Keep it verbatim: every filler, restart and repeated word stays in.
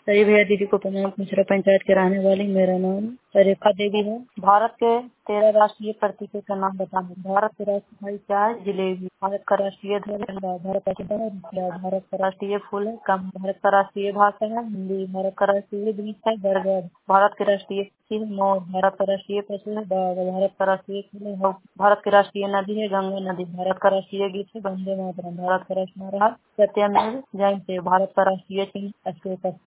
सभी भैया दीदी को प्रणाम। मिश्रा पंचायत के रहने वाली, मेरा नाम रेखा देवी है। भारत के तेरह राष्ट्रीय प्रतीकों का नाम बताना। भारत के राष्ट्रीय फल क्या है? जलेबी। भारत का राष्ट्रीय ध्वज है। भारत का चिन्ह है रुपया। भारत का राष्ट्रीय फूल है कमल। भारत का राष्ट्रीय भाषा है हिंदी। भारत का राष्ट्रीय वृक्ष है बरगद। भारत के राष्ट्रीय पक्षी है मोर। भारत का राष्ट्रीय पशु है बाघ। भारत का राष्ट्रीय खेल है हॉकी। भारत की राष्ट्रीय नदी है गंगा नदी। भारत का राष्ट्रीय गीत है वंदे मातरम। भारत का राष्ट्रीय सत्यमेव जयते। भारत का राष्ट्रीय चिन्ह अशोक है।